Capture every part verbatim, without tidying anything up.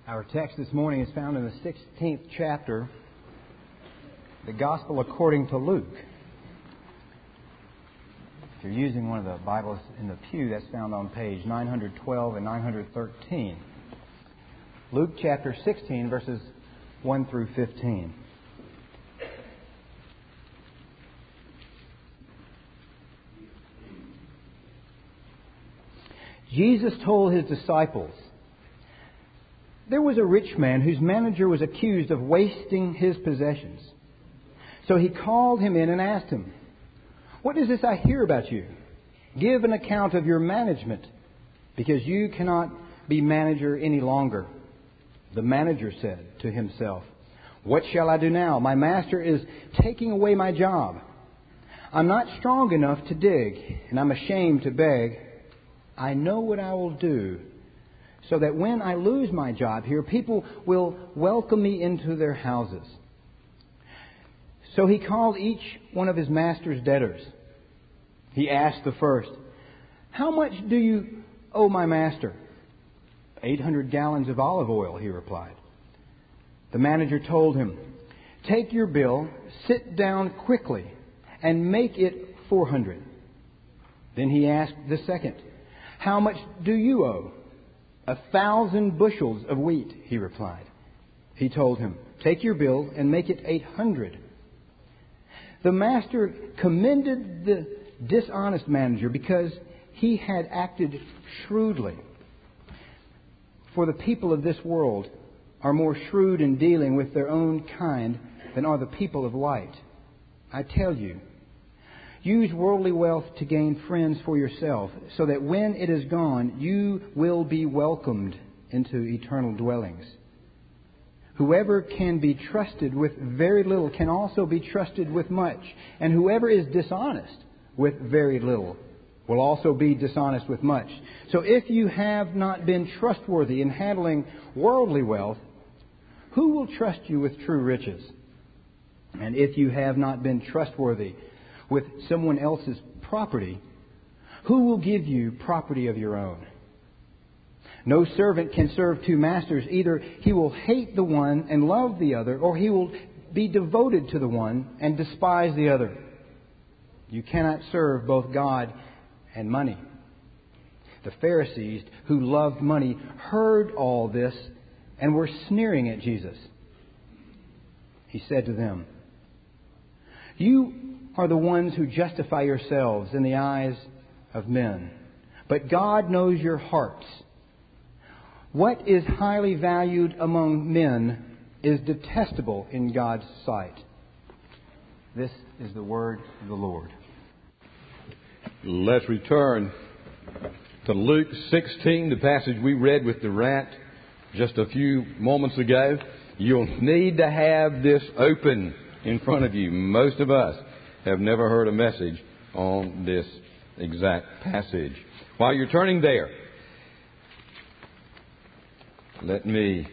Our text this morning is found in the sixteenth chapter, the Gospel according to Luke. If you're using one of the Bibles in the pew, that's found on page nine twelve and nine thirteen. Luke chapter sixteen, verses one through fifteen. Jesus told His disciples, "There was a rich man whose manager was accused of wasting his possessions. So he called him in and asked him, 'What is this I hear about you? Give an account of your management, because you cannot be manager any longer.' The manager said to himself, 'What shall I do now? My master is taking away my job. I'm not strong enough to dig, and I'm ashamed to beg. I know what I will do, so that when I lose my job here, people will welcome me into their houses.' So he called each one of his master's debtors. He asked the first, 'How much do you owe my master?' Eight hundred gallons of olive oil,' he replied. The manager told him, 'Take your bill, sit down quickly, and make it four hundred. Then he asked the second, 'How much do you owe?' 'A thousand bushels of wheat,' he replied. He told him, 'Take your bill and make it eight hundred. The master commended the dishonest manager because he had acted shrewdly. For the people of this world are more shrewd in dealing with their own kind than are the people of light. I tell you, use worldly wealth to gain friends for yourself, so that when it is gone, you will be welcomed into eternal dwellings. Whoever can be trusted with very little can also be trusted with much, and whoever is dishonest with very little will also be dishonest with much. So if you have not been trustworthy in handling worldly wealth, who will trust you with true riches? And if you have not been trustworthy with someone else's property, who will give you property of your own? No servant can serve two masters. Either he will hate the one and love the other, or he will be devoted to the one and despise the other. You cannot serve both God and money." The Pharisees, who loved money, heard all this and were sneering at Jesus. He said to them, "You are the ones who justify yourselves in the eyes of men, but God knows your hearts. What is highly valued among men is detestable in God's sight." This is the word of the Lord. Let's return to Luke sixteen, the passage we read with Durant just a few moments ago. You'll need to have this open in front of you. Most of us have never heard a message on this exact passage. While you're turning there, let me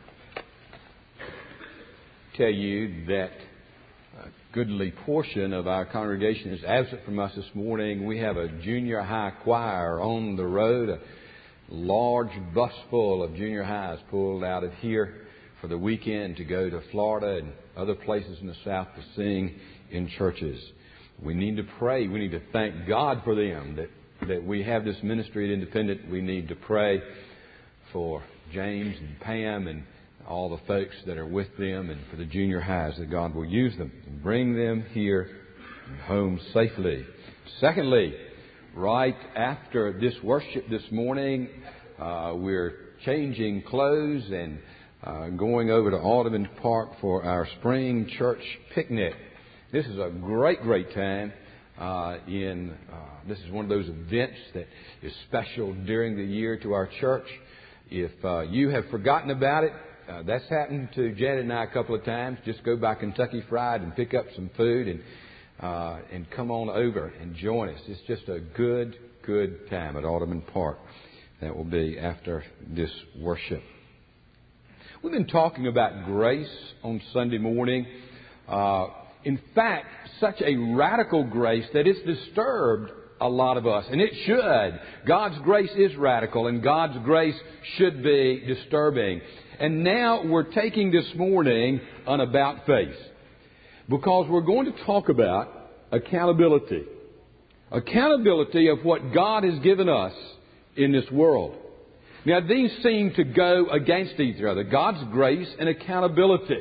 tell you that a goodly portion of our congregation is absent from us this morning. We have a junior high choir on the road. A large bus full of junior highs pulled out of here for the weekend to go to Florida and other places in the South to sing in churches. We need to pray. We need to thank God for them, that, that we have this ministry at Independent. We need to pray for James and Pam and all the folks that are with them, and for the junior highs, that God will use them and bring them here home safely. Secondly, right after this worship this morning, uh, we're changing clothes and uh, going over to Audubon Park for our spring church picnic. This is a great, great time. Uh, in uh, this is one of those events that is special during the year to our church. If uh, you have forgotten about it, uh, that's happened to Janet and I a couple of times. Just go by Kentucky Fried and pick up some food and uh, and come on over and join us. It's just a good, good time at Audubon Park. That will be after this worship. We've been talking about grace on Sunday morning. Uh, in fact, such a radical grace that it's disturbed a lot of us. And it should. God's grace is radical, and God's grace should be disturbing. And now we're taking this morning an about face, because we're going to talk about accountability. Accountability of what God has given us in this world. Now, these seem to go against each other. God's grace and accountability.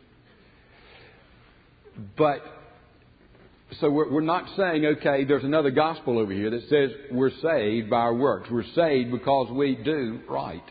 But, so we're, we're not saying, okay, there's another gospel over here that says we're saved by our works. We're saved because we do right.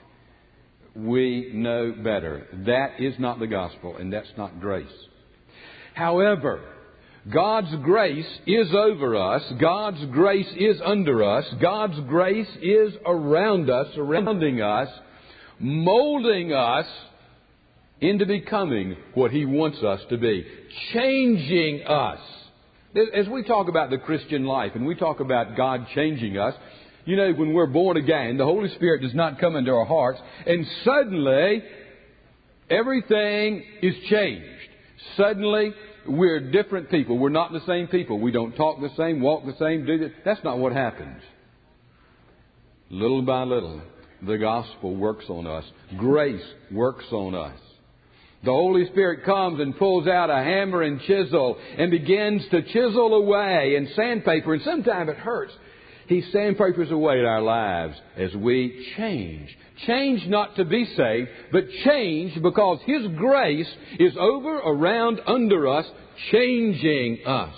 We know better. That is not the gospel, and that's not grace. However, God's grace is over us. God's grace is under us. God's grace is around us, surrounding us, molding us into becoming what He wants us to be, changing us. As we talk about the Christian life and we talk about God changing us, you know, when we're born again, the Holy Spirit does not come into our hearts and suddenly everything is changed. Suddenly we're different people. We're not the same people. We don't talk the same, walk the same, do this. That's not what happens. Little by little, the gospel works on us. Grace works on us. The Holy Spirit comes and pulls out a hammer and chisel and begins to chisel away and sandpaper. And sometimes it hurts. He sandpapers away at our lives as we change. Change not to be saved, but change because His grace is over, around, under us, changing us.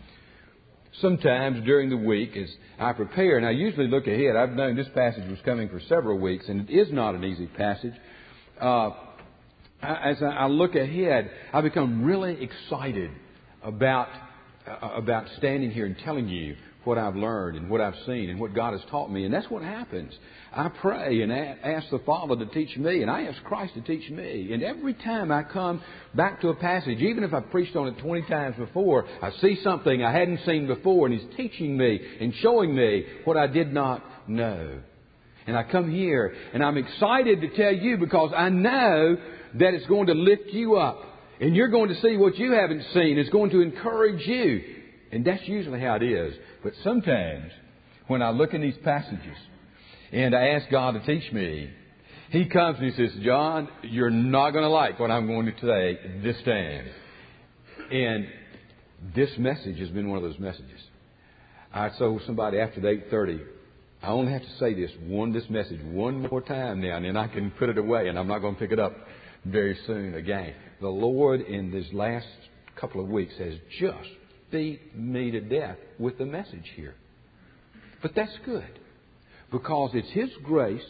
Sometimes during the week as I prepare, and I usually look ahead, I've known this passage was coming for several weeks, and it is not an easy passage. Uh, as I look ahead, I become really excited about, uh, about standing here and telling you what I've learned and what I've seen and what God has taught me. And that's what happens. I pray and ask the Father to teach me, and I ask Christ to teach me. And every time I come back to a passage, even if I've preached on it twenty times before, I see something I hadn't seen before, and He's teaching me and showing me what I did not know. And I come here, and I'm excited to tell you because I know that it's going to lift you up. And you're going to see what you haven't seen. It's going to encourage you. And that's usually how it is. But sometimes, when I look in these passages and I ask God to teach me, He comes and He says, John, you're not going to like what I'm going to say this time. And this message has been one of those messages. I told somebody after the eight thirty, I only have to say this one, this message one more time now, and then I can put it away, and I'm not going to pick it up very soon again. The Lord in this last couple of weeks has just beat me to death with the message here. But that's good, because it's His grace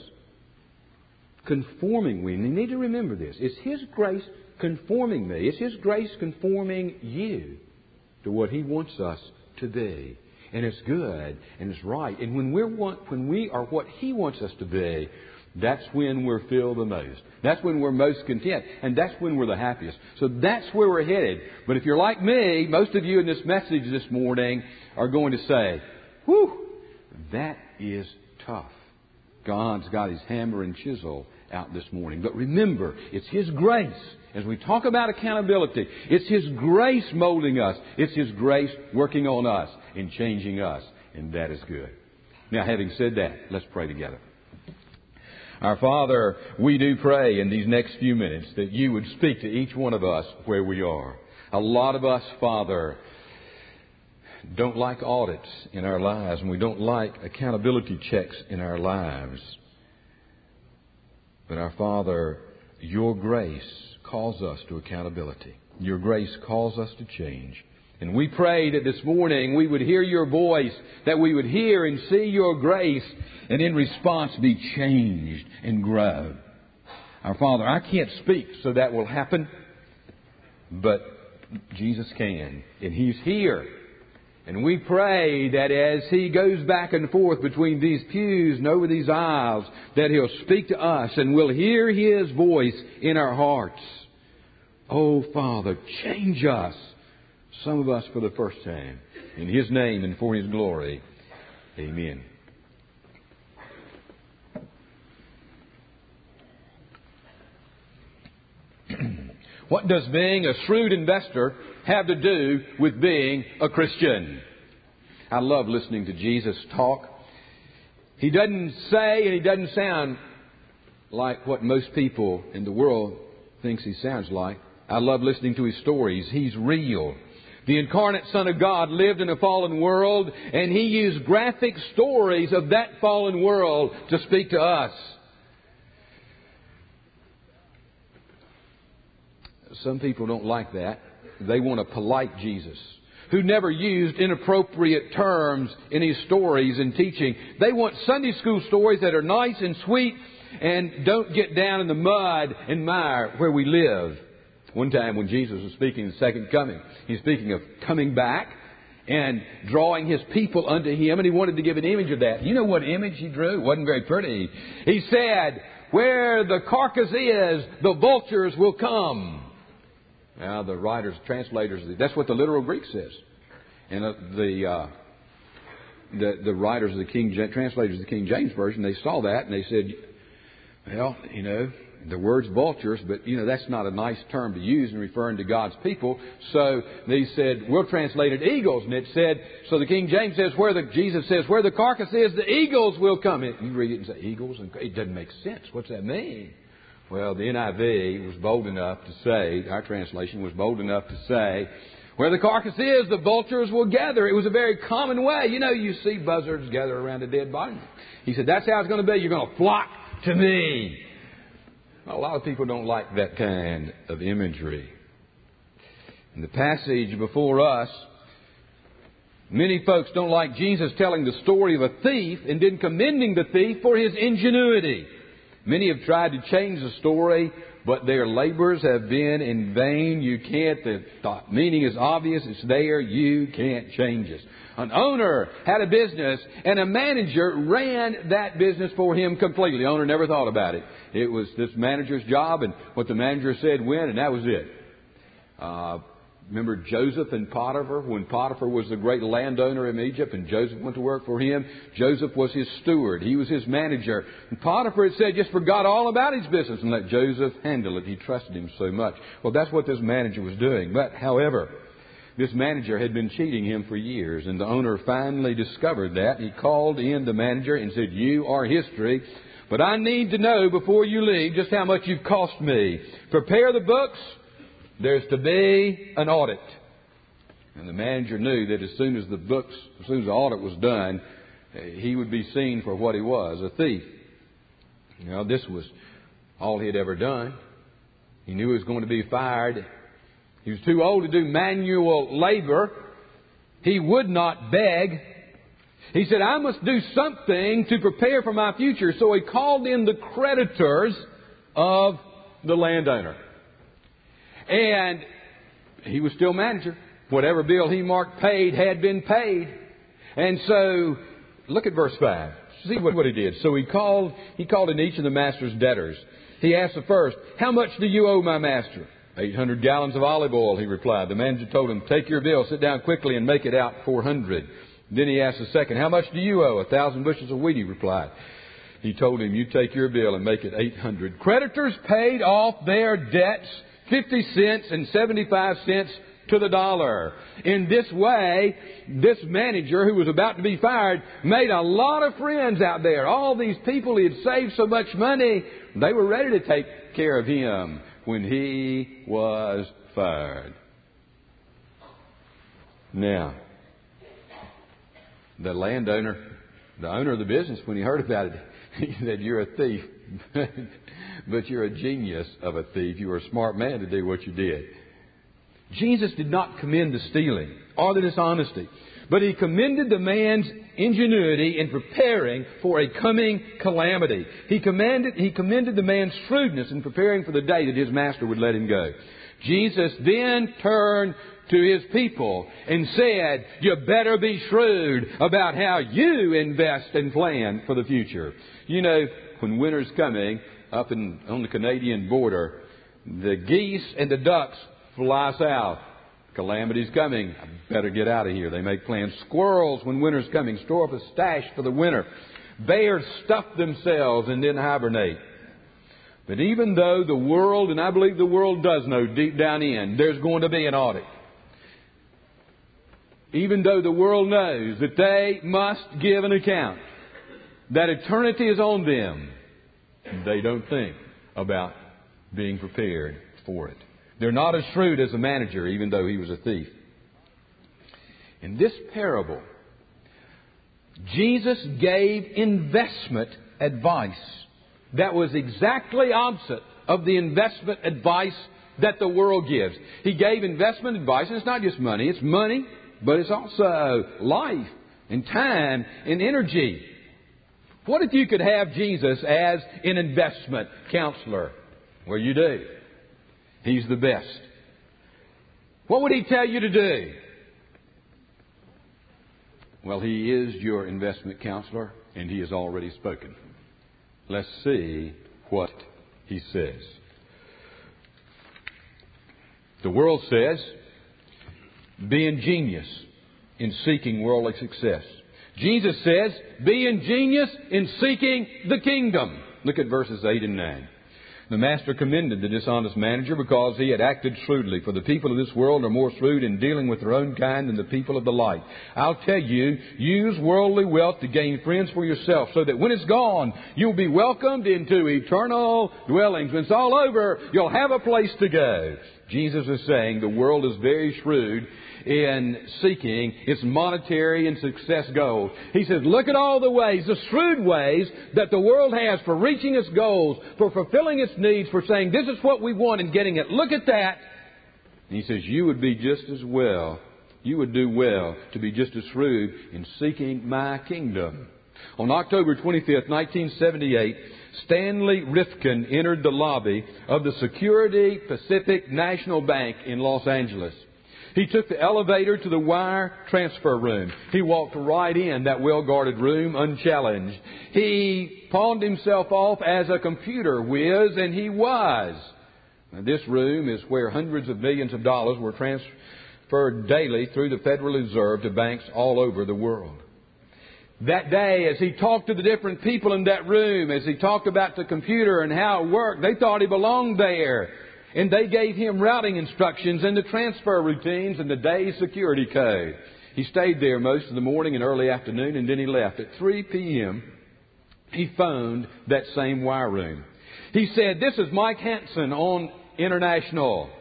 conforming me. And you need to remember this. It's His grace conforming me. It's His grace conforming you to what He wants us to be. And it's good and it's right. And when we're want, when we are what He wants us to be, that's when we're filled the most. That's when we're most content. And that's when we're the happiest. So that's where we're headed. But if you're like me, most of you in this message this morning are going to say, whew, that is tough. God's got His hammer and chisel out this morning. But remember, it's His grace. As we talk about accountability, it's His grace molding us. It's His grace working on us and changing us. And that is good. Now, having said that, let's pray together. Our Father, we do pray in these next few minutes that You would speak to each one of us where we are. A lot of us, Father, don't like audits in our lives, and we don't like accountability checks in our lives. But our Father, Your grace calls us to accountability. Your grace calls us to change. And we pray that this morning we would hear Your voice, that we would hear and see Your grace, and in response be changed and grow. Our Father, I can't speak so that will happen, but Jesus can, and He's here. And we pray that as He goes back and forth between these pews and over these aisles, that He'll speak to us and we'll hear His voice in our hearts. Oh, Father, change us. Some of us for the first time. In His name and for His glory. Amen. What does being a shrewd investor have to do with being a Christian? I love listening to Jesus talk. He doesn't say and he doesn't sound like what most people in the world thinks he sounds like. I love listening to his stories. He's real. The incarnate Son of God lived in a fallen world, and He used graphic stories of that fallen world to speak to us. Some people don't like that. They want a polite Jesus who never used inappropriate terms in His stories and teaching. They want Sunday school stories that are nice and sweet and don't get down in the mud and mire where we live. One time when Jesus was speaking of the second coming, He's speaking of coming back and drawing His people unto Him, and He wanted to give an image of that. You know what image He drew? It wasn't very pretty. He said, where the carcass is, the vultures will come. Now, the writers, translators, that's what the literal Greek says. And uh, the, uh, the the writers of the King James, translators of the King James Version, they saw that and they said, well, you know, the word's vultures, but, you know, that's not a nice term to use in referring to God's people. So they said, we'll translate it eagles. And it said, so the King James says, where the, Jesus says, where the carcass is, the eagles will come. You read it and say, eagles? And it doesn't make sense. What's that mean? Well, the N I V was bold enough to say, our translation was bold enough to say, where the carcass is, the vultures will gather. It was a very common way. You know, you see buzzards gather around a dead body. He said, that's how it's going to be. You're going to flock to me. A lot of people don't like that kind of imagery. In the passage before us, many folks don't like Jesus telling the story of a thief and then commending the thief for his ingenuity. Many have tried to change the story, but their labors have been in vain. You can't, the thought, meaning is obvious, it's there, you can't change it. An owner had a business, and a manager ran that business for him completely. The owner never thought about it. It was this manager's job, and what the manager said went, and that was it. Uh, remember Joseph and Potiphar? When Potiphar was the great landowner in Egypt, and Joseph went to work for him, Joseph was his steward. He was his manager. And Potiphar, it said, just forgot all about his business and let Joseph handle it. He trusted him so much. Well, that's what this manager was doing. But, however, this manager had been cheating him for years, and the owner finally discovered that. He called in the manager and said, you are history, but I need to know before you leave just how much you've cost me. Prepare the books. There's to be an audit. And the manager knew that as soon as the books, as soon as the audit was done, he would be seen for what he was, a thief. You know, this was all he had ever done. He knew he was going to be fired. He was too old to do manual labor. He would not beg. He said, I must do something to prepare for my future. So he called in the creditors of the landowner. And he was still manager. Whatever bill he marked paid had been paid. And so, look at verse five. See what, what he did. So he called, he called in each of the master's debtors. He asked the first, how much do you owe my master? Eight hundred gallons of olive oil, he replied. The manager told him, take your bill, sit down quickly and make it out four hundred. Then he asked the second, how much do you owe? A thousand bushels of wheat, he replied. He told him, you take your bill and make it eight hundred. Creditors paid off their debts fifty cents and seventy-five cents to the dollar. In this way, this manager who was about to be fired made a lot of friends out there. All these people he had saved so much money, they were ready to take care of him when he was fired. Now, the landowner, the owner of the business, when he heard about it, he said, you're a thief, but you're a genius of a thief. You were a smart man to do what you did. Jesus did not commend the stealing or the dishonesty, but He commended the man's ingenuity in preparing for a coming calamity. He commended, he commended the man's shrewdness in preparing for the day that his master would let him go. Jesus then turned to His people and said, you better be shrewd about how you invest and plan for the future. You know, when winter's coming up in, on the Canadian border, the geese and the ducks fly south. Calamity's coming. I better get out of here. They make plans. Squirrels, when winter's coming, store up a stash for the winter. Bears stuff themselves and then hibernate. But even though the world, and I believe the world does know deep down in, there's going to be an audit. even though the world knows that they must give an account, that eternity is on them, they don't think about being prepared for it. They're not as shrewd as the manager, even though he was a thief. In this parable, Jesus gave investment advice that was exactly opposite of the investment advice that the world gives. He gave investment advice, and it's not just money. It's money, but it's also life and time and energy. What if you could have Jesus as an investment counselor? Well, you do. He's the best. What would He tell you to do? Well, He is your investment counselor, and He has already spoken. Let's see what He says. The world says, be ingenious in seeking worldly success. Jesus says, be ingenious in seeking the kingdom. Look at verses eight and nine. The master commended the dishonest manager because he had acted shrewdly. For the people of this world are more shrewd in dealing with their own kind than the people of the light. I'll tell you, use worldly wealth to gain friends for yourself, so that when it's gone, you'll be welcomed into eternal dwellings. When it's all over, you'll have a place to go. Jesus is saying the world is very shrewd in seeking its monetary and success goals. He says, look at all the ways, the shrewd ways that the world has for reaching its goals, for fulfilling its needs, for saying this is what we want and getting it. Look at that. And He says, you would be just as well, you would do well to be just as shrewd in seeking my kingdom. On October twenty-fifth, nineteen seventy-eight, Stanley Rifkin entered the lobby of the Security Pacific National Bank in Los Angeles. He took the elevator to the wire transfer room. He walked right in that well-guarded room unchallenged. He pawned himself off as a computer whiz, and he was. Now, this room is where hundreds of millions of dollars were transferred daily through the Federal Reserve to banks all over the world. That day, as he talked to the different people in that room, as he talked about the computer and how it worked, they thought he belonged there. And they gave him routing instructions and the transfer routines and the day's security code. He stayed there most of the morning and early afternoon, and then he left. At three p.m., he phoned that same wire room. He said, this is Mike Hansen on International.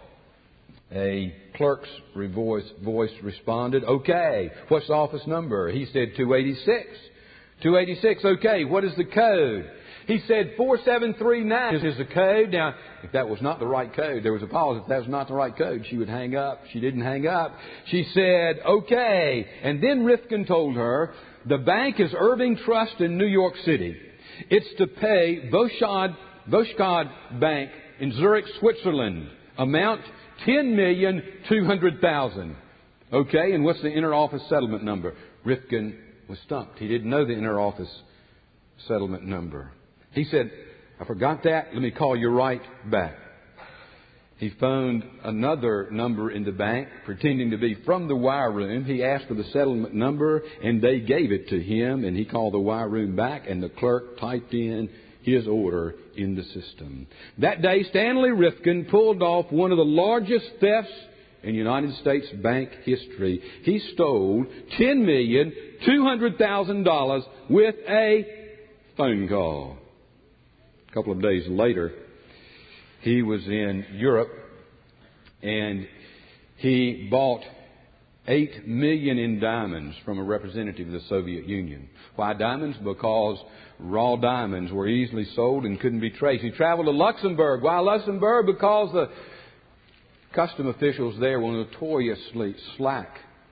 A clerk's voice, voice responded, okay, what's the office number? He said, two eighty-six. two eighty-six, okay, what is the code? He said, four seven three nine is the code. Now, if that was not the right code, there was a pause. If that was not the right code, she would hang up. She didn't hang up. She said, okay. And then Rifkin told her, the bank is Irving Trust in New York City. It's to pay Boschad, Boschad Bank in Zurich, Switzerland. Amount ten million two hundred thousand dollars. Okay, and what's the inter-office settlement number? Rifkin was stumped. He didn't know the inter-office settlement number. He said, I forgot that. Let me call you right back. He phoned another number in the bank, pretending to be from the wire room. He asked for the settlement number, and they gave it to him. And he called the wire room back, and the clerk typed in his order in the system. That day, Stanley Rifkin pulled off one of the largest thefts in United States bank history. He stole ten million two hundred thousand dollars with a phone call. A couple of days later, he was in Europe, and he bought eight million in diamonds from a representative of the Soviet Union. Why diamonds? Because raw diamonds were easily sold and couldn't be traced. He traveled to Luxembourg. Why Luxembourg? Because the custom officials there were notoriously slack.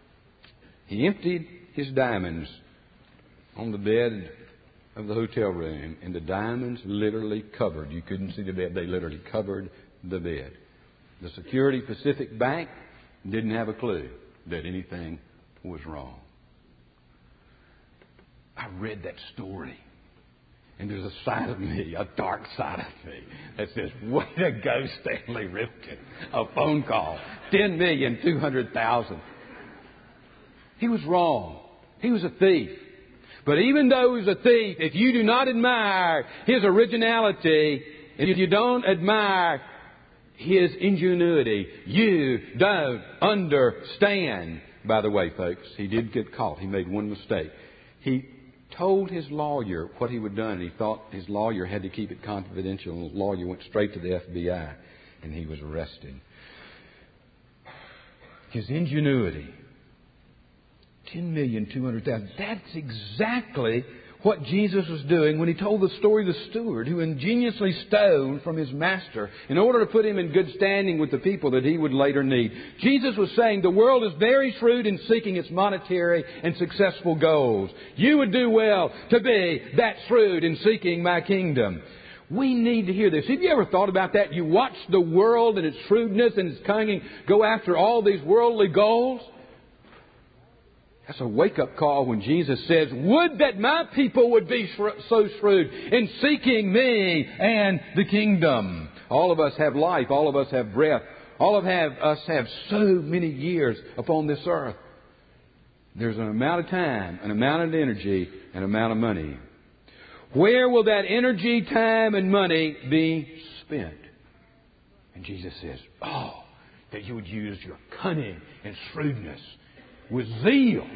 He emptied his diamonds on the bed of the hotel room, and the diamonds literally covered. You couldn't see the bed. They literally covered the bed. The Security Pacific Bank didn't have a clue that anything was wrong. I read that story, and there's a side of me, a dark side of me, that says, way to go, Stanley Rifkin. A phone call. ten million two hundred thousand dollars. He was wrong. He was a thief. But even though he was a thief, if you do not admire his originality, if you don't admire his ingenuity, you don't understand by the way, folks, he did get caught. He made one mistake. He told his lawyer what he would have done, and he thought his lawyer had to keep it confidential, and his lawyer went straight to the F B I, and he was arrested. His ingenuity, ten million two hundred thousand. That's exactly what Jesus was doing when he told the story of the steward who ingeniously stole from his master in order to put him in good standing with the people that he would later need. Jesus was saying the world is very shrewd in seeking its monetary and successful goals. You would do well to be that shrewd in seeking my kingdom. We need to hear this. Have you ever thought about that? You watch the world and its shrewdness and its cunning go after all these worldly goals. That's a wake-up call when Jesus says, would that my people would be so shrewd in seeking me and the kingdom. All of us have life. All of us have breath. All of have, us have so many years upon this earth. There's an amount of time, an amount of energy, an amount of money. Where will that energy, time, and money be spent? And Jesus says, oh, that you would use your cunning and shrewdness with zeal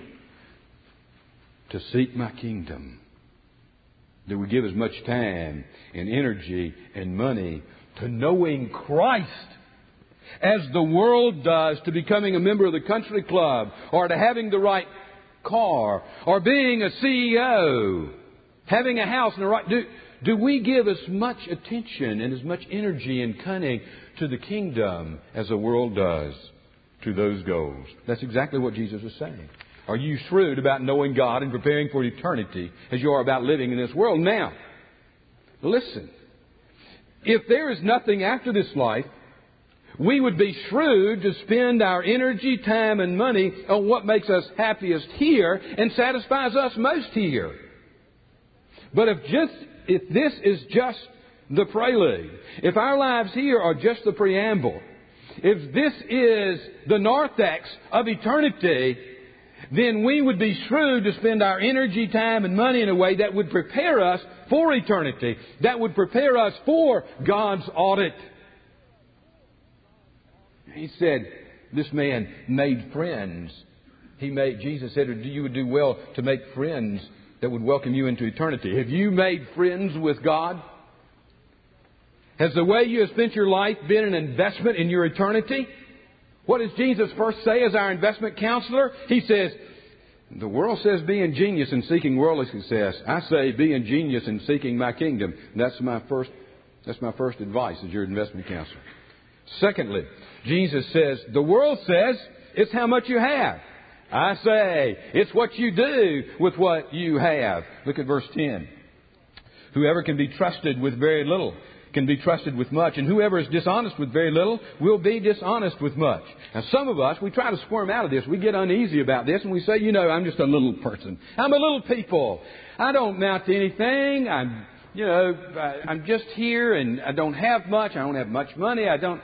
to seek my kingdom. That we give as much time and energy and money to knowing Christ as the world does to becoming a member of the country club, or to having the right car, or being a C E O, having a house and the right... Do, do we give as much attention and as much energy and cunning to the kingdom as the world does to those goals? That's exactly what Jesus is saying. Are you shrewd about knowing God and preparing for eternity as you are about living in this world? Now, listen. If there is nothing after this life, we would be shrewd to spend our energy, time, and money on what makes us happiest here and satisfies us most here. But if just if this is just the prelude, if our lives here are just the preamble, if this is the narthex of eternity, then we would be shrewd to spend our energy, time, and money in a way that would prepare us for eternity, that would prepare us for God's audit. He said, this man made friends. He made, Jesus said, you would do well to make friends that would welcome you into eternity. Have you made friends with God? Has the way you have spent your life been an investment in your eternity? What does Jesus first say as our investment counselor? He says, the world says be ingenious in seeking worldly success. I say be ingenious in seeking my kingdom. That's my first, that's my first advice as your investment counselor. Secondly, Jesus says, the world says it's how much you have. I say it's what you do with what you have. Look at verse ten. Whoever can be trusted with very little can be trusted with much, and whoever is dishonest with very little will be dishonest with much. Now, some of us, we try to squirm out of this. We get uneasy about this, and we say, you know, I'm just a little person. I'm a little people. I don't amount to anything. I'm, you know, I, I'm just here, and I don't have much. I don't have much money. I don't...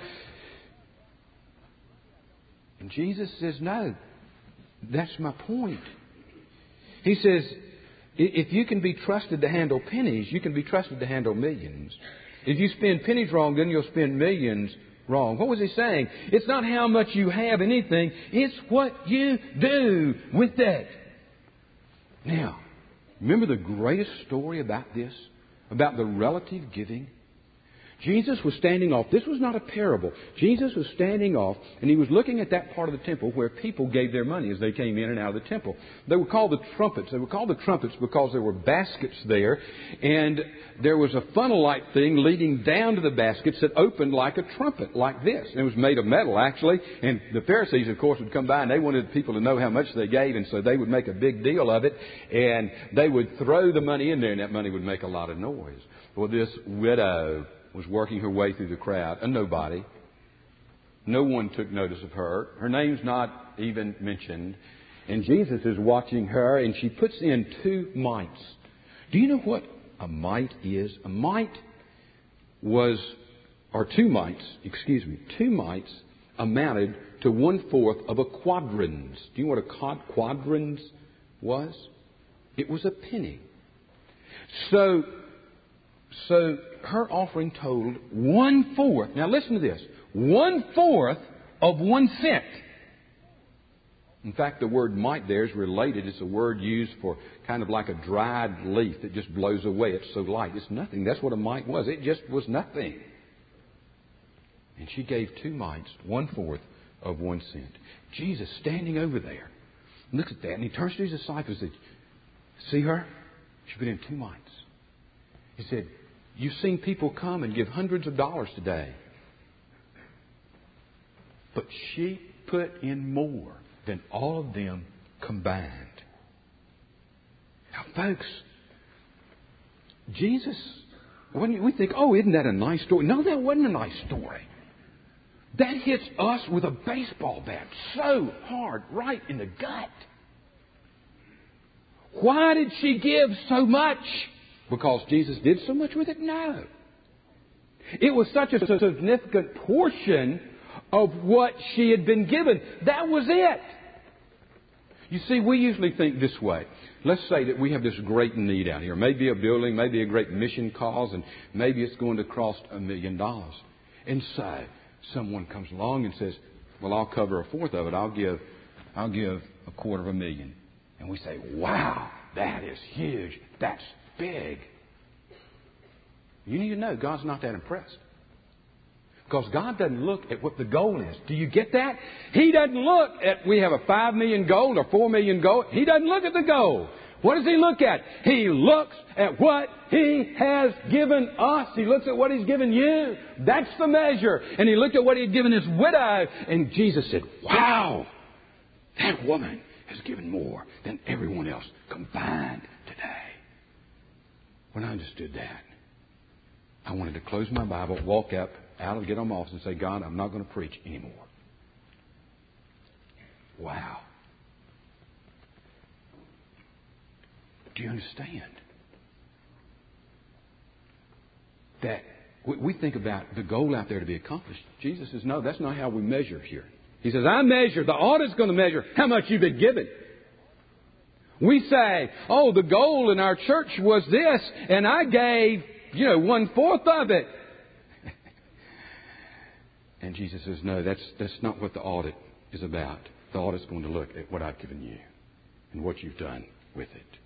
And Jesus says, no, that's my point. He says, if you can be trusted to handle pennies, you can be trusted to handle millions. If you spend pennies wrong, then you'll spend millions wrong. What was he saying? It's not how much you have in anything. It's what you do with that. Now, remember the greatest story about this? About the relative giving? Jesus was standing off. This was not a parable. Jesus was standing off, and he was looking at that part of the temple where people gave their money as they came in and out of the temple. They were called the trumpets. They were called the trumpets because there were baskets there, and there was a funnel-like thing leading down to the baskets that opened like a trumpet, like this. And it was made of metal, actually, and the Pharisees, of course, would come by, and they wanted people to know how much they gave, and so they would make a big deal of it, and they would throw the money in there, and that money would make a lot of noise. Well, this widow was working her way through the crowd, a nobody. No one took notice of her. Her name's not even mentioned. And Jesus is watching her, and she puts in two mites. Do you know what a mite is? A mite was, or two mites, excuse me, two mites amounted to one-fourth of a quadrans. Do you know what a quadrans was? It was a penny. So, so her offering totaled one-fourth. Now listen to this. One-fourth of one cent. In fact, the word mite there is related. It's a word used for kind of like a dried leaf that just blows away. It's so light. It's nothing. That's what a mite was. It just was nothing. And she gave two mites, one fourth of one cent. Jesus standing over there looks at that, and he turns to his disciples and says, see her? She put in two mites. He said, you've seen people come and give hundreds of dollars today. But she put in more than all of them combined. Now, folks, Jesus, when we think, oh, isn't that a nice story? No, that wasn't a nice story. That hits us with a baseball bat so hard, right in the gut. Why did she give so much? Because Jesus did so much with it? No. It was such a significant portion of what she had been given. That was it. You see, we usually think this way. Let's say that we have this great need out here. Maybe a building, maybe a great mission cause, and maybe it's going to cost a million dollars. And so someone comes along and says, well, I'll cover a fourth of it. I'll give, I'll give a quarter of a million. And we say, wow, that is huge. That's big. You need to know God's not that impressed. Because God doesn't look at what the goal is. Do you get that? He doesn't look at, we have a five million goal or four million goal. He doesn't look at the goal. What does He look at? He looks at what He has given us. He looks at what He's given you. That's the measure. And He looked at what He had given His widow. And Jesus said, wow, that woman has given more than everyone else combined today. When I understood that, I wanted to close my Bible, walk up, out and get on my office and say, God, I'm not going to preach anymore. Wow. Do you understand? That we think about the goal out there to be accomplished. Jesus says, no, that's not how we measure here. He says, I measure, the audit's going to measure how much you've been given. We say, oh, the goal in our church was this, and I gave, you know, one-fourth of it. And Jesus says, no, that's that's not what the audit is about. The audit's going to look at what I've given you and what you've done with it.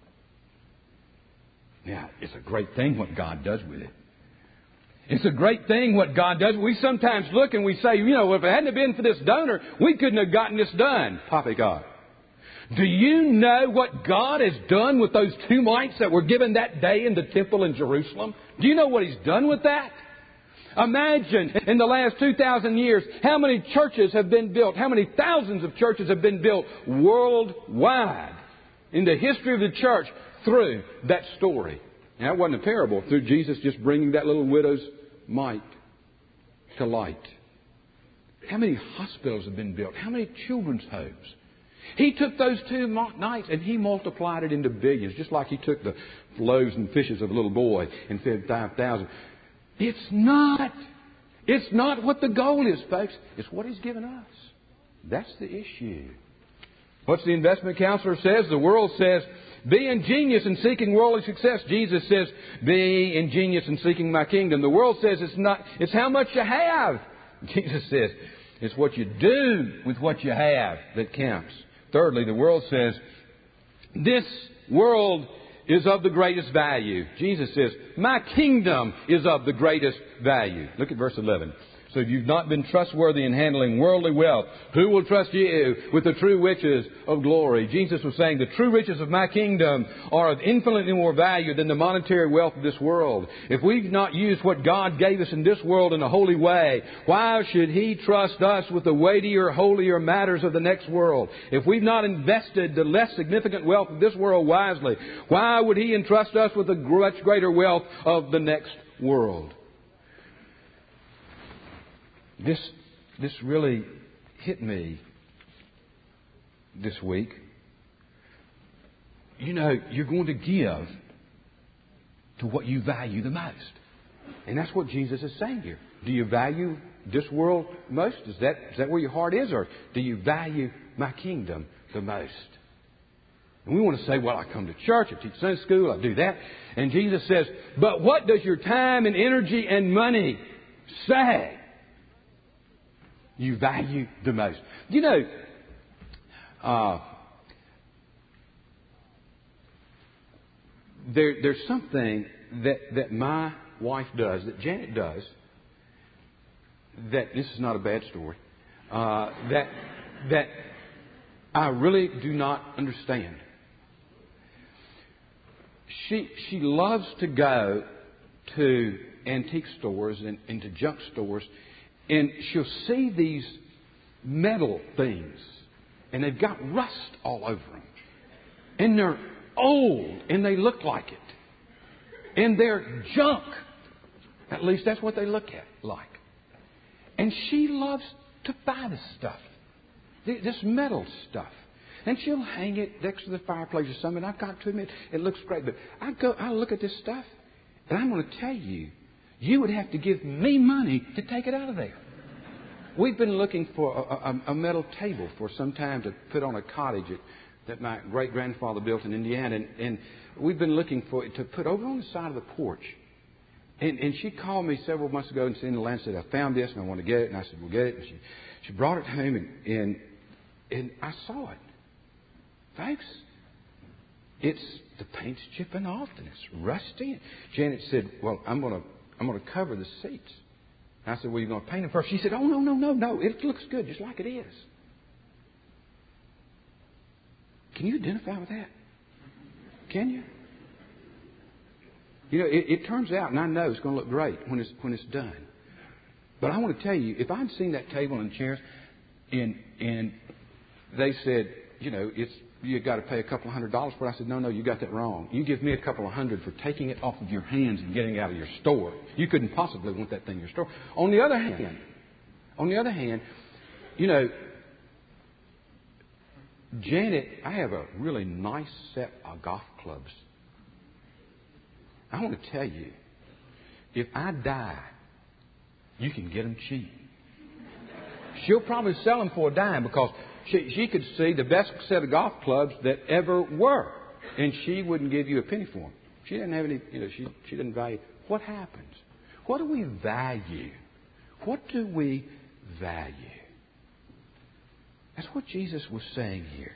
Now, it's a great thing what God does with it. It's a great thing what God does. We sometimes look and we say, you know, if it hadn't been for this donor, we couldn't have gotten this done. Poppycock. Do you know what God has done with those two mites that were given that day in the temple in Jerusalem? Do you know what He's done with that? Imagine in the last two thousand years how many churches have been built, how many thousands of churches have been built worldwide in the history of the church through that story. Now, it wasn't a parable, through Jesus just bringing that little widow's mite to light. How many hospitals have been built? How many children's homes? He took those two mites and He multiplied it into billions, just like He took the loaves and fishes of a little boy and fed five thousand. It's not. It's not what the goal is, folks. It's what He's given us. That's the issue. What's the investment counselor says? The world says, be ingenious in seeking worldly success. Jesus says, be ingenious in seeking my kingdom. The world says it's not, it's how much you have. Jesus says, it's what you do with what you have that counts. Thirdly, the world says, this world is of the greatest value. Jesus says, my kingdom is of the greatest value. Look at verse eleven. So if you've not been trustworthy in handling worldly wealth, who will trust you with the true riches of glory? Jesus was saying the true riches of my kingdom are of infinitely more value than the monetary wealth of this world. If we've not used what God gave us in this world in a holy way, why should He trust us with the weightier, holier matters of the next world? If we've not invested the less significant wealth of this world wisely, why would He entrust us with the much greater wealth of the next world? This this really hit me this week. You know, you're going to give to what you value the most. And that's what Jesus is saying here. Do you value this world most? Is that is that where your heart is? Or do you value my kingdom the most? And we want to say, well, I come to church, I teach Sunday school, I do that. And Jesus says, but what does your time and energy and money say you value the most? You know, Uh, there, there's something that, that my wife does, that Janet does, that this is not a bad story, uh, that that I really do not understand. She she loves to go to antique stores and, and to junk stores, and she'll see these metal things, and they've got rust all over them, and they're old, and they look like it, and they're junk. At least that's what they look at like. And she loves to buy this stuff, this metal stuff. And she'll hang it next to the fireplace or something. I've got to admit, it looks great. But I go, I look at this stuff, and I'm going to tell you, you would have to give me money to take it out of there. We've been looking for a, a, a metal table for some time to put on a cottage that, that my great-grandfather built in Indiana. And, and we've been looking for it to put over on the side of the porch. And, and she called me several months ago and said, the land said, I found this and I want to get it. And I said, we'll get it. And she, she brought it home and, and, and I saw it. Folks, it's, the paint's chipping off and it's rusty. Janet said, well, I'm going to, I'm going to cover the seats. And I said, well, you're going to paint them first. She said, oh, no, no, no, no. It looks good just like it is. Can you identify with that? Can you? You know, it, it turns out, and I know it's going to look great when it's when it's done. But I want to tell you, if I'd seen that table and chairs, and and they said, you know, it's you got to pay a couple of hundred dollars for it, I said, no, no, you got that wrong. You give me a couple of hundred for taking it off of your hands and getting it out of your store. You couldn't possibly want that thing in your store. On the other hand, on the other hand, you know, Janet, I have a really nice set of golf clubs. I want to tell you, if I die, you can get them cheap. She'll probably sell them for a dime because she, she could see the best set of golf clubs that ever were, and she wouldn't give you a penny for them. She didn't have any, you know, she, she didn't value. What happens? What do we value? What do we value? That's what Jesus was saying here.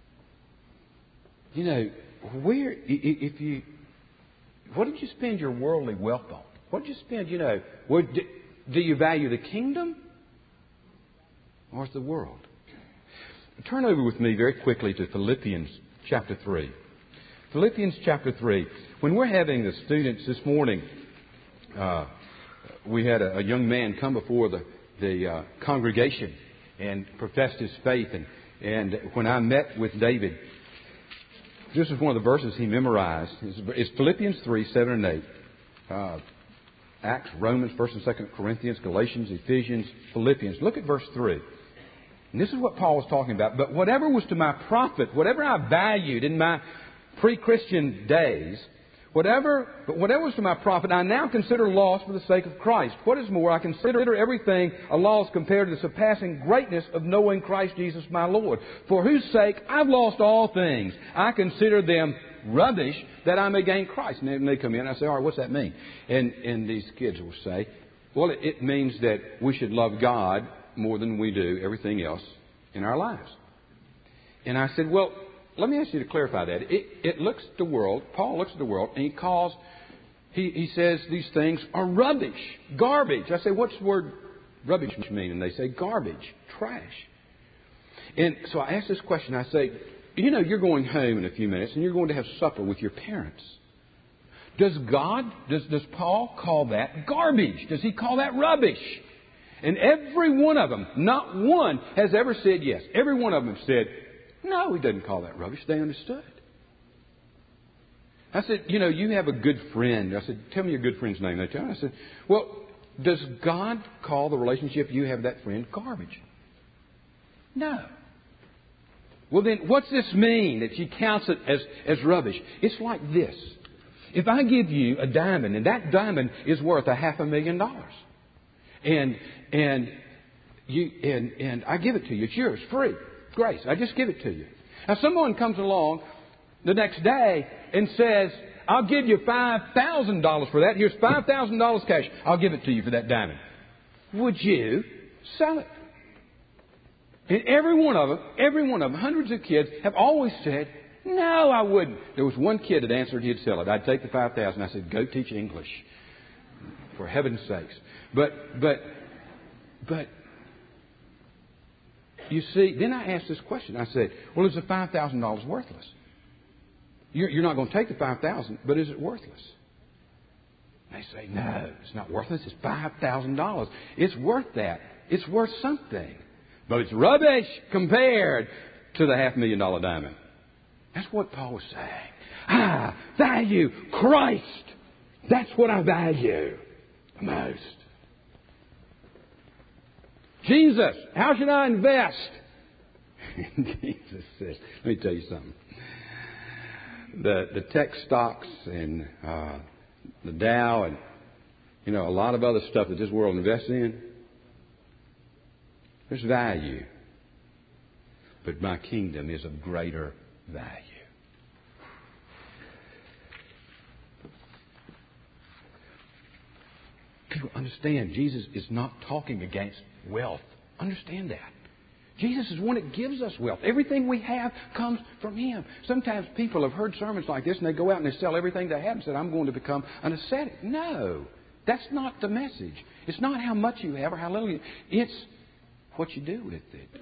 You know, where, if you... What did you spend your worldly wealth on? What did you spend, you know, what, do, do you value the kingdom or the world? Turn over with me very quickly to Philippians chapter three. Philippians chapter three. When we're having the students this morning, uh, we had a, a young man come before the, the uh, congregation and professed his faith. And, and when I met with David, this is one of the verses he memorized. It's, it's Philippians three, seven and eight. Uh, Acts, Romans, First and Second Corinthians, Galatians, Ephesians, Philippians. Look at verse three. And this is what Paul was talking about. But whatever was to my profit, whatever I valued in my pre-Christian days, whatever, but whatever was to my profit, I now consider loss for the sake of Christ. What is more, I consider everything a loss compared to the surpassing greatness of knowing Christ Jesus my Lord, for whose sake I've lost all things. I consider them rubbish that I may gain Christ. And they come in and I say, all right, what's that mean? And, and these kids will say, well, it, it means that we should love God more than we do everything else in our lives. And I said, well, let me ask you to clarify that. It, it looks at the world, Paul looks at the world, and he calls, he, he says these things are rubbish, garbage. I say, what's the word rubbish mean? And they say garbage, trash. And so I ask this question. I say, you know, you're going home in a few minutes and you're going to have supper with your parents. Does God, does, does Paul call that garbage? Does he call that rubbish? And every one of them, not one has ever said yes. Every one of them said, no, he doesn't call that rubbish. They understood. I said, you know, you have a good friend. I said, tell me your good friend's name. They tell me. I said, well, does God call the relationship you have with that friend garbage? No. Well, then what's this mean that she counts it as, as rubbish? It's like this. If I give you a diamond and that diamond is worth a half a million dollars and, and, you, and, and I give it to you, it's yours, free. Grace. I just give it to you. Now, someone comes along the next day and says, I'll give you five thousand dollars for that. Here's five thousand dollars cash. I'll give it to you for that diamond. Would you sell it? And every one of them, every one of them, hundreds of kids have always said, no, I wouldn't. There was one kid that answered he'd sell it. I'd take the five thousand dollars. I said, go teach English. For heaven's sakes. But, but, but, you see, then I asked this question. I said, well, is the five thousand dollars worthless? You're, you're not going to take the five thousand dollars, but is it worthless? They say, no, it's not worthless. It's five thousand dollars. It's worth that. It's worth something. But it's rubbish compared to the half million dollar diamond. That's what Paul was saying. I value Christ. That's what I value the most. Jesus, how should I invest? Jesus says, let me tell you something. The the tech stocks and uh, the Dow and, you know, a lot of other stuff that this world invests in, there's value. But my kingdom is of greater value. People understand Jesus is not talking against wealth. Understand that. Jesus is one that gives us wealth. Everything we have comes from Him. Sometimes people have heard sermons like this and they go out and they sell everything they have and say, I'm going to become an ascetic. No, that's not the message. It's not how much you have or how little you have. It's what you do with it.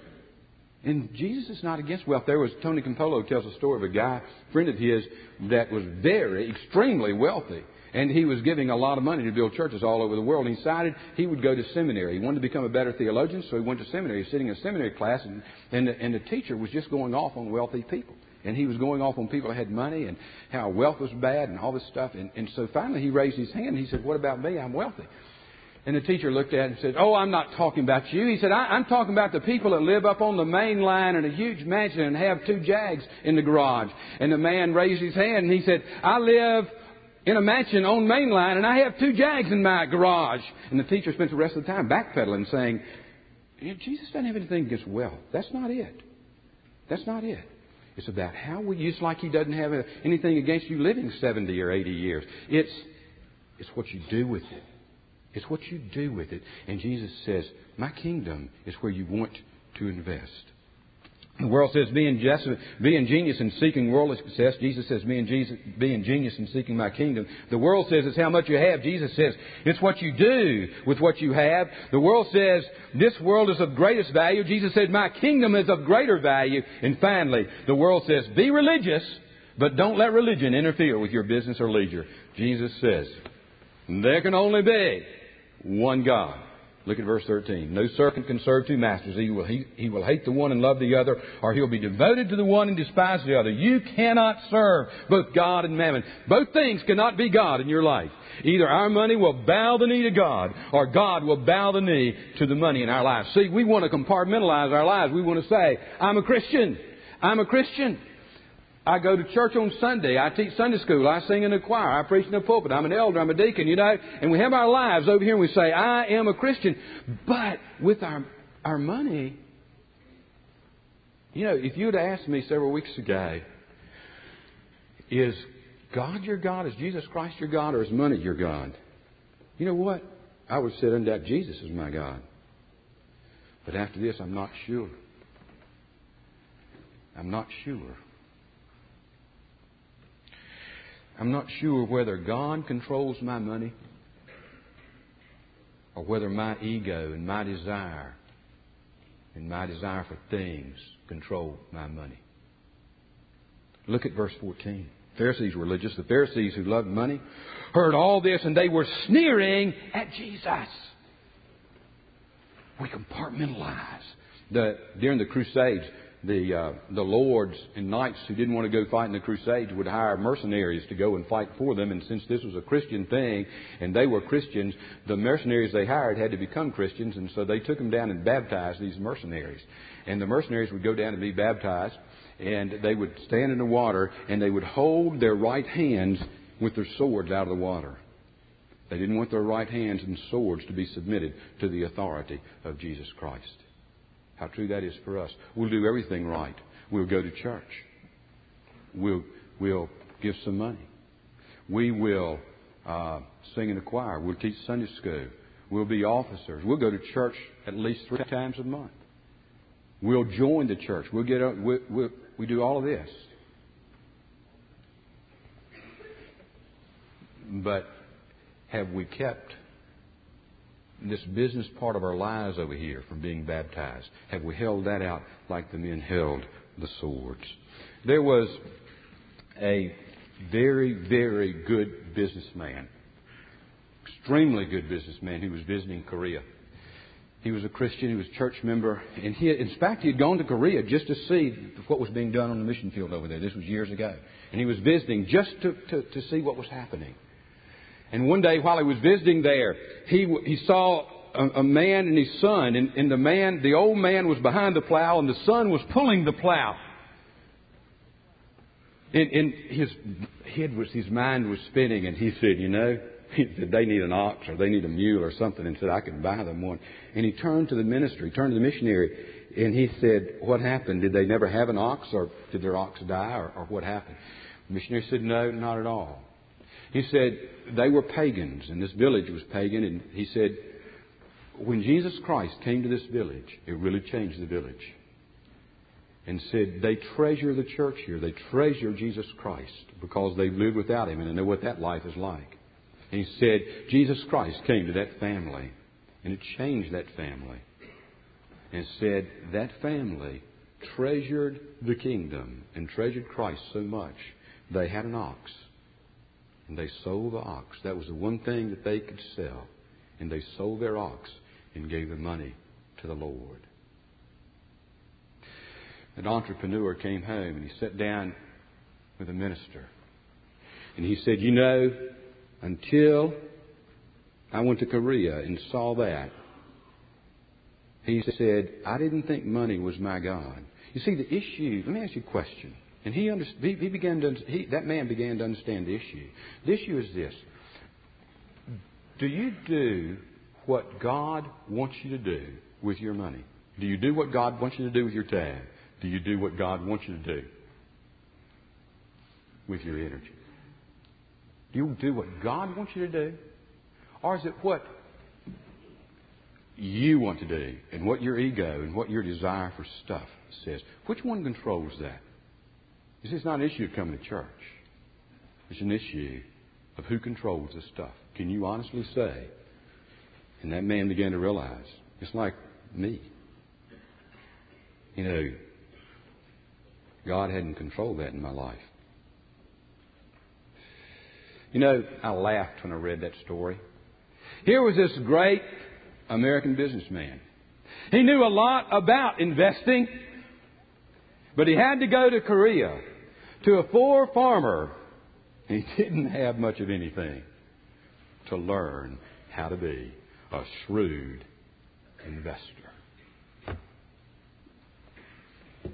And Jesus is not against wealth. There was, Tony Campolo tells a story of a guy, a friend of his, that was very, extremely wealthy. And he was giving a lot of money to build churches all over the world. And he decided he would go to seminary. He wanted to become a better theologian, so he went to seminary. He was sitting in a seminary class, and, and, the, and the teacher was just going off on wealthy people. And he was going off on people that had money and how wealth was bad and all this stuff. And, and so finally he raised his hand and he said, what about me? I'm wealthy. And the teacher looked at him and said, oh, I'm not talking about you. He said, I, I'm talking about the people that live up on the main line in a huge mansion and have two Jags in the garage. And the man raised his hand and he said, I live in a mansion on main line and I have two Jags in my garage. And the teacher spent the rest of the time backpedaling, saying, Jesus doesn't have anything against wealth. That's not it. That's not it. It's about how we, just like He doesn't have anything against you living seventy or eighty years. It's, it's what you do with it. It's what you do with it. And Jesus says, my kingdom is where you want to invest. The world says, be ingenious, be ingenious in seeking worldly success. Jesus says, be ingenious, be ingenious in seeking my kingdom. The world says it's how much you have. Jesus says, it's what you do with what you have. The world says, this world is of greatest value. Jesus said, my kingdom is of greater value. And finally, the world says, be religious, but don't let religion interfere with your business or leisure. Jesus says, there can only be one God. Look at verse thirteen. No servant can serve two masters. He will, he, he will hate the one and love the other, or he'll be devoted to the one and despise the other. You cannot serve both God and mammon. Both things cannot be God in your life. Either our money will bow the knee to God, or God will bow the knee to the money in our lives. See, we want to compartmentalize our lives. We want to say, I'm a Christian. I'm a Christian. I go to church on Sunday. I teach Sunday school. I sing in the choir. I preach in the pulpit. I'm an elder. I'm a deacon, you know. And we have our lives over here and we say, I am a Christian. But with our, our money, you know, if you had asked me several weeks ago, is God your God? Is Jesus Christ your God? Or is money your God? You know what? I would say undoubtedly Jesus is my God. But after this, I'm not sure. I'm not sure. I'm not sure whether God controls my money or whether my ego and my desire and my desire for things control my money. Look at verse fourteen. Pharisees were religious. The Pharisees who loved money heard all this and they were sneering at Jesus. We compartmentalize. The, during the Crusades, The uh, the lords and knights who didn't want to go fight in the Crusades would hire mercenaries to go and fight for them. And since this was a Christian thing and they were Christians, the mercenaries they hired had to become Christians. And so they took them down and baptized these mercenaries. And the mercenaries would go down and be baptized. And they would stand in the water and they would hold their right hands with their swords out of the water. They didn't want their right hands and swords to be submitted to the authority of Jesus Christ. How true that is for us. We'll do everything right. We'll go to church. We'll, we'll give some money. We will uh, sing in the choir. We'll teach Sunday school. We'll be officers. We'll go to church at least three times a month. We'll join the church. We'll get up, we, we, we do all of this. But have we kept this business part of our lives over here from being baptized? Have we held that out like the men held the swords? There was a very, very good businessman, extremely good businessman who was visiting Korea. He was a Christian. He was a church member. And he, in fact, he had gone to Korea just to see what was being done on the mission field over there. This was years ago. And he was visiting just to, to, to see what was happening. And one day while he was visiting there, he, he saw a, a man and his son. And, and the man, the old man was behind the plow and the son was pulling the plow. And, and his head was, his mind was spinning. And he said, you know, he said, they need an ox or they need a mule or something, and said, I can buy them one. And he turned to the ministry, turned to the missionary, and he said, what happened? Did they never have an ox, or did their ox die, or, or what happened? The missionary said, no, not at all. He said, they were pagans, and this village was pagan, and he said, when Jesus Christ came to this village, it really changed the village. And said, they treasure the church here. They treasure Jesus Christ because they've lived without Him, and they know what that life is like. And he said, Jesus Christ came to that family, and it changed that family. And said, that family treasured the kingdom and treasured Christ so much, they had an ox. And they sold the ox. That was the one thing that they could sell. And they sold their ox and gave the money to the Lord. An entrepreneur came home and he sat down with a minister. And he said, you know, until I went to Korea and saw that, he said, I didn't think money was my God. You see, the issue, let me ask you a question. And he, under, he, he began to, he, that man began to understand the issue. The issue is this. Do you do what God wants you to do with your money? Do you do what God wants you to do with your time? Do you do what God wants you to do with your energy? Do you do what God wants you to do? Or is it what you want to do and what your ego and what your desire for stuff says? Which one controls that? You see, it's not an issue of coming to church. It's an issue of who controls this stuff. Can you honestly say? And that man began to realize, it's like me. You know, God hadn't controlled that in my life. You know, I laughed when I read that story. Here was this great American businessman. He knew a lot about investing, but he had to go to Korea to a poor farmer. He didn't have much of anything to learn how to be a shrewd investor.